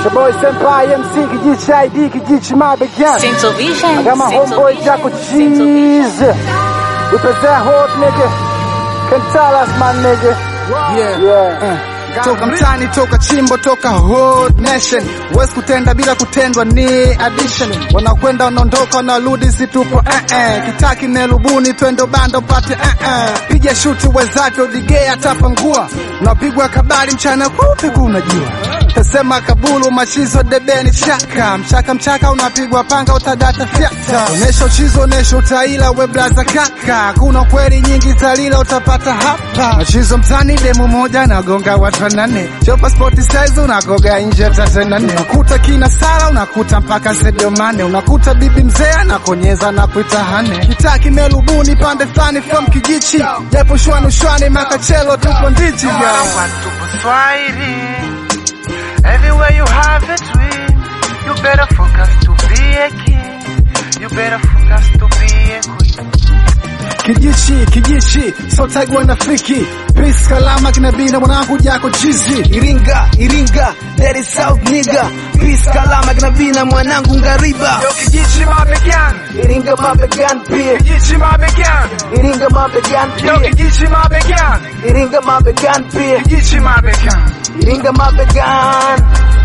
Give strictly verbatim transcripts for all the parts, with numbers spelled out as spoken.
The boy Senpai M C, Kijichi I D, Kijichi Mabegyan. Central Vision. I got my homeboy Jacko Cheese. We present hot nigga. Can tell us my nigga. Yeah. Yeah. Uh. Toka mtani, toka chimbo, toka hood nation. Wezi kutenda bila kutendwa ni addition. Wanakwenda wanaondoka wanarudi situpo eh eh. Kitaki nelubuni twendo bando pate eh eh. Piga shuti wezake udigea atapangua. Unapigwa kabali mchana kupe kunajua. Tasema kabulu machizo debeni chaka. Mchaka mchaka unapigwa panga utadata fiata. Onesha uchizo onesha utaila we blaza kaka. Kuna kweli nyingi talila utapata hapa. Machizo mtani demo moja na gonga watu nane. Chopa sporti size unagoga nje tata nane. Unakuta kina sala unakuta mpaka Sadio Mane. Unakuta bibi mzee anakonyeza na kuita hane. Kitaki melubuni pande flani from Kijichi. Jepo shwanu shwani makachelo tupo ndichi ya tupo Swahili. Everywhere you have it win. You better focus to be a king. You better focus to be a queen. Kijichi, Kijichi, so tagwa na fiki. Peace kalama kinabina mwanangu Jacko Cheese. Iringa, Iringa, that is South nigga. Peace kalama kinabina mwanangu Ngariba. Yo Kijichi Mabegyan. Iringa Mabegyan pia. Kijichi Mabegyan. Iringa Mabegyan pia. Yo Kijichi Mabegyan. Iringa Mabegyan pia. Kijichi Mabegyan. Iringa Mabegyan.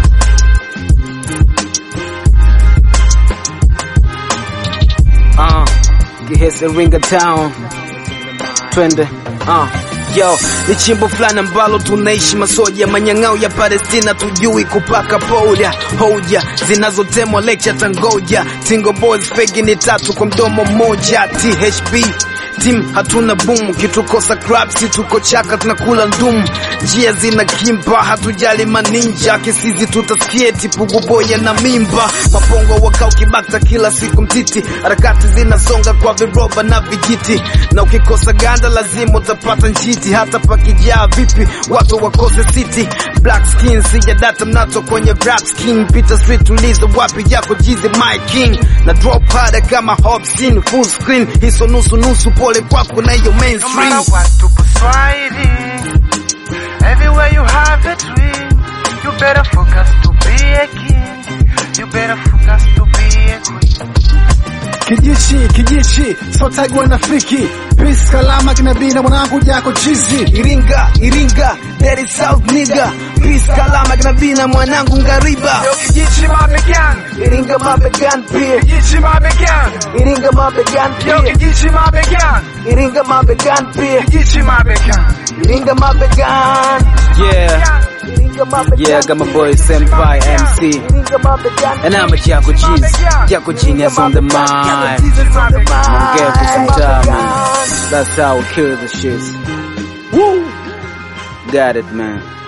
Uh, Kihesa Iringa Town. Twende. Uh. Yo, ni chimbo fulani ambalo tunaishi masoja. Manyang'au ya Palestina tujui kupaka powder. Hoja zinazotemwa lecture tangoja. Tingo boys fegi ni tatu kwa mdomo moja. T H B Team hatuna boom, kitukosa crab si tuko chaka tunakula ndumu. Njia zina kimpa hatujali maninja. Kisizi tutasieti pugu boya na mimba. Mapongo wakao kibakta kila siku mtiti. Harakati zinasonga kwa viroba na vijiti. Na ukikosa ganda lazima utapata njiti. Hata pakijaa vipi watu wakose city. Black skin sija data mnato kwenye rap skin. Peter Street tulizo wapi Jacko Cheese my king. Na drop harder kama hop scene full screen. Hiso nusu nusu pole kwako na yo mainstream. No matter what tupo Swahili. Everywhere you have it win. You better focus to be a king. You better focus to be a queen. Kijichi, Kijichi, so tagwa na fiki. Peace kalama kinabina mwanangu Jacko Cheese. Iringa, Iringa, that is South nigga. Peace kalama kinabina mwanangu Ngariba. Yo Kijichi Mabegyan. Iringa Mabegyan pia. Kijichi Mabegyan. Iringa Mabegyan pia. Yo Kijichi Mabegyan. Iringa Mabegyan pia. Kijichi Mabegyan. Iringa Mabegyan. Yeah. Yeah, I got my boy Senpai M C. And I'm a Jacko Cheese. Jacko Genius on the mind. I'm gonna for some time, man. That's how we kill the shit. Woo! Got it, man.